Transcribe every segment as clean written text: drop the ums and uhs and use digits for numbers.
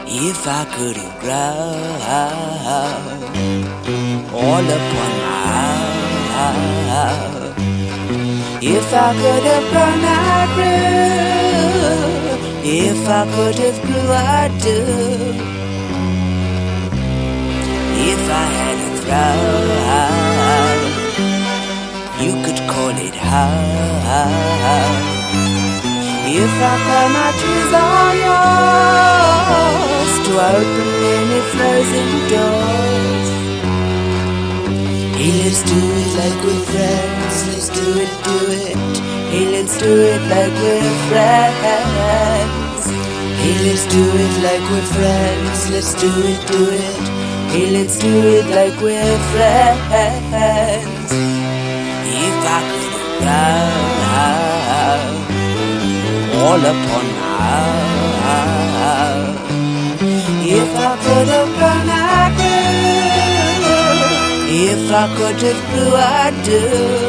If I could have ground all upon my own, if I could have grown, I'd grow. If I could have grew, I'd do. If I had a throne, you could call it home. If I climb my trees all yours to open any frozen doors. Hey, let's do it like we're friends. Let's do it, do it. Hey, let's do it like we're friends. Hey, let's do it like we're friends. Let's do it, do it. Hey, let's do it like we're friends. If I could have all upon my own, if I could have grown, I'd grow. If I could have grew, I'd do.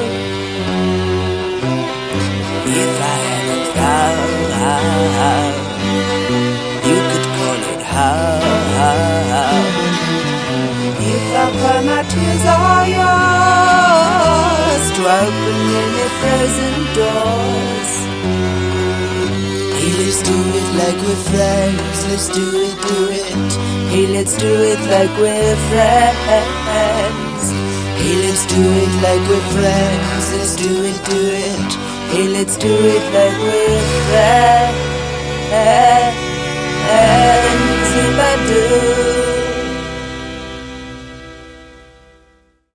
If I had a throne, you could call it home. If I cry my tears all yours to open any frozen doors. Hey, let's do it like we're friends. Let's do it, do it. Hey, let's do it like we're friends. Hey, let's do it like we're friends. Let's do it, do it. Hey, let's do it like we're friends. If I do.